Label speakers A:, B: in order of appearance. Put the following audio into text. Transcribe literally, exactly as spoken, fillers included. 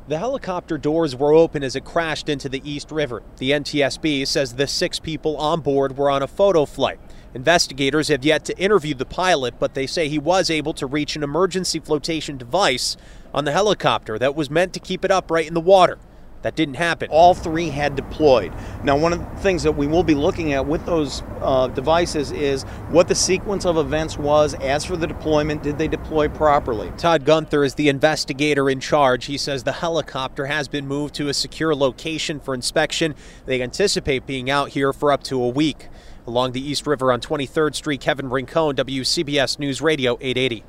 A: The helicopter doors were open as it crashed into the East River. The N T S B says the six people on board were on a photo flight. Investigators have yet to interview the pilot, but they say he was able to reach an emergency flotation device on the helicopter that was meant to keep it upright in the water. That didn't happen.
B: All three had deployed. Now, one of the things that we will be looking at with those uh, devices is what the sequence of events was. As for the deployment, did they deploy properly?
A: Todd Gunther is the investigator in charge. He says the helicopter has been moved to a secure location for inspection. They anticipate being out here for up to a week. Along the East River on twenty-third Street, Kevin Rincon, W C B S News Radio eight eighty.